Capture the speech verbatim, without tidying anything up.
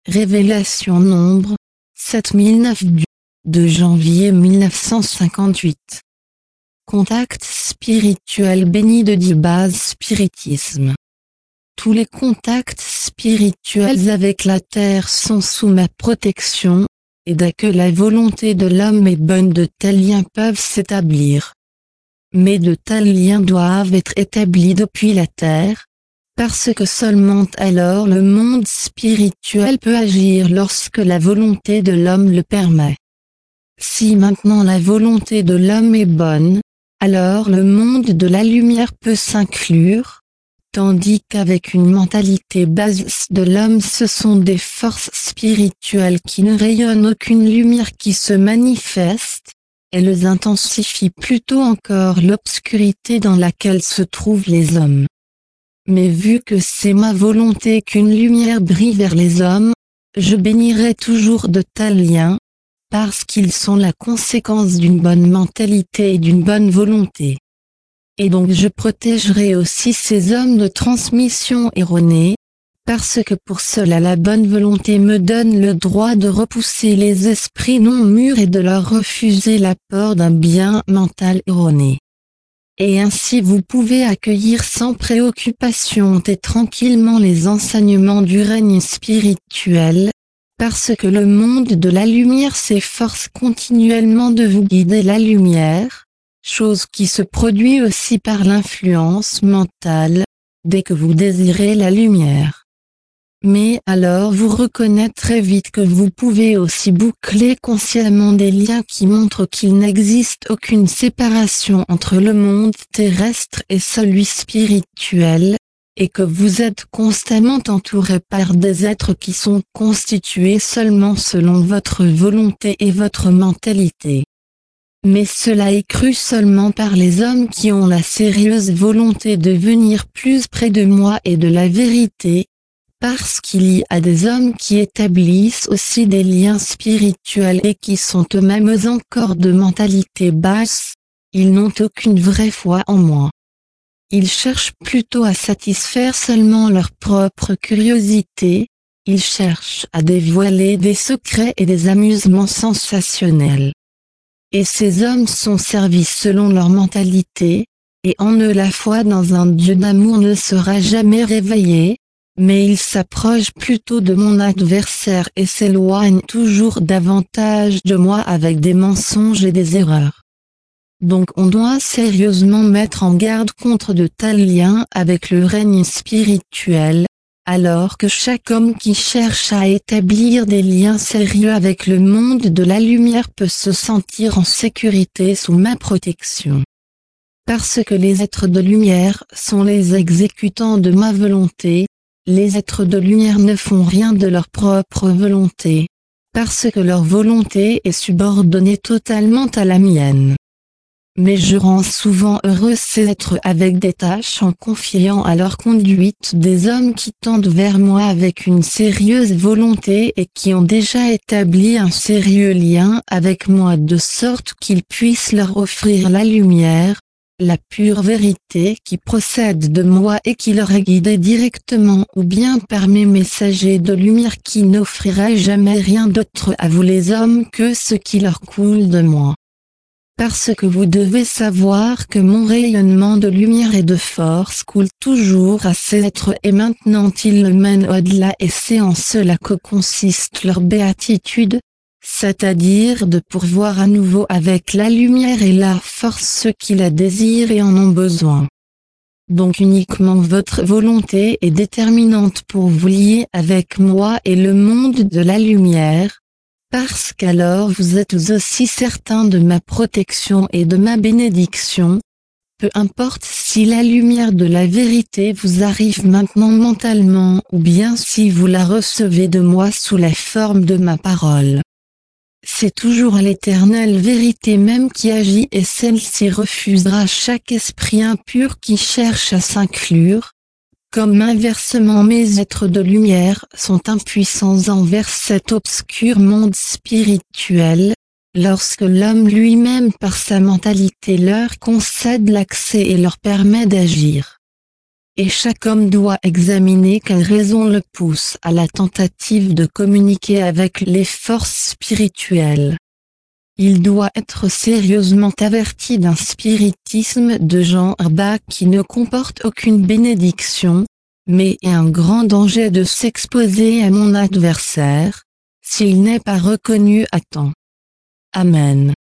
Révélation Nombre, sept mille neuf du deux janvier mille neuf cent cinquante-huit. Contact spirituel béni de Dieu base spiritisme. Tous les contacts spirituels avec la terre sont sous ma protection, et dès que la volonté de l'homme est bonne de tels liens peuvent s'établir. Mais de tels liens doivent être établis depuis la terre, parce que seulement alors le monde spirituel peut agir lorsque la volonté de l'homme le permet. Si maintenant la volonté de l'homme est bonne, alors le monde de la lumière peut s'inclure, tandis qu'avec une mentalité basse de l'homme ce sont des forces spirituelles qui ne rayonnent aucune lumière qui se manifeste, elles intensifient plutôt encore l'obscurité dans laquelle se trouvent les hommes. Mais vu que c'est ma volonté qu'une lumière brille vers les hommes, je bénirai toujours de tels liens, parce qu'ils sont la conséquence d'une bonne mentalité et d'une bonne volonté. Et donc je protégerai aussi ces hommes de transmission erronée, parce que pour cela la bonne volonté me donne le droit de repousser les esprits non mûrs et de leur refuser l'apport d'un bien mental erroné. Et ainsi vous pouvez accueillir sans préoccupation et tranquillement les enseignements du règne spirituel, parce que le monde de la lumière s'efforce continuellement de vous guider la lumière, chose qui se produit aussi par l'influence mentale, dès que vous désirez la lumière. Mais alors vous reconnaîtrez vite que vous pouvez aussi boucler consciemment des liens qui montrent qu'il n'existe aucune séparation entre le monde terrestre et celui spirituel, et que vous êtes constamment entouré par des êtres qui sont constitués seulement selon votre volonté et votre mentalité. Mais cela est cru seulement par les hommes qui ont la sérieuse volonté de venir plus près de moi et de la vérité, parce qu'il y a des hommes qui établissent aussi des liens spirituels et qui sont eux-mêmes encore de mentalité basse, ils n'ont aucune vraie foi en moi. Ils cherchent plutôt à satisfaire seulement leur propre curiosité, ils cherchent à dévoiler des secrets et des amusements sensationnels. Et ces hommes sont servis selon leur mentalité, et en eux la foi dans un Dieu d'amour ne sera jamais réveillée, mais ils s'approchent plutôt de mon adversaire et s'éloignent toujours davantage de moi avec des mensonges et des erreurs. Donc on doit sérieusement mettre en garde contre de tels liens avec le règne spirituel, alors que chaque homme qui cherche à établir des liens sérieux avec le monde de la lumière peut se sentir en sécurité sous ma protection. Parce que les êtres de lumière sont les exécutants de ma volonté, les êtres de lumière ne font rien de leur propre volonté, parce que leur volonté est subordonnée totalement à la mienne. Mais je rends souvent heureux ces êtres avec des tâches en confiant à leur conduite des hommes qui tendent vers moi avec une sérieuse volonté et qui ont déjà établi un sérieux lien avec moi de sorte qu'ils puissent leur offrir la lumière, la pure vérité qui procède de moi et qui leur est guidée directement ou bien par mes messagers de lumière qui n'offriraient jamais rien d'autre à vous les hommes que ce qui leur coule de moi. Parce que vous devez savoir que mon rayonnement de lumière et de force coule toujours à ces êtres et maintenant ils le mènent au-delà et c'est en cela que consiste leur béatitude, c'est-à-dire de pourvoir à nouveau avec la lumière et la force ceux qui la désirent et en ont besoin. Donc uniquement votre volonté est déterminante pour vous lier avec moi et le monde de la lumière, parce qu'alors vous êtes aussi certains de ma protection et de ma bénédiction, peu importe si la lumière de la vérité vous arrive maintenant mentalement ou bien si vous la recevez de moi sous la forme de ma parole. C'est toujours l'éternelle vérité même qui agit et celle-ci refusera chaque esprit impur qui cherche à s'inclure, comme inversement mes êtres de lumière sont impuissants envers cet obscur monde spirituel, lorsque l'homme lui-même par sa mentalité leur concède l'accès et leur permet d'agir. et chaque homme doit examiner quelle raison le pousse à la tentative de communiquer avec les forces spirituelles. Il doit être sérieusement averti d'un spiritisme de genre bas qui ne comporte aucune bénédiction, mais est un grand danger de s'exposer à mon adversaire, s'il n'est pas reconnu à temps. Amen.